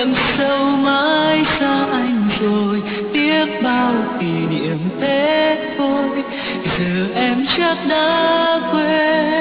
niệm sâu mãi xa anh rồi, tiếc bao kỷ niệm thế thôi, giờ em chắc đã quên.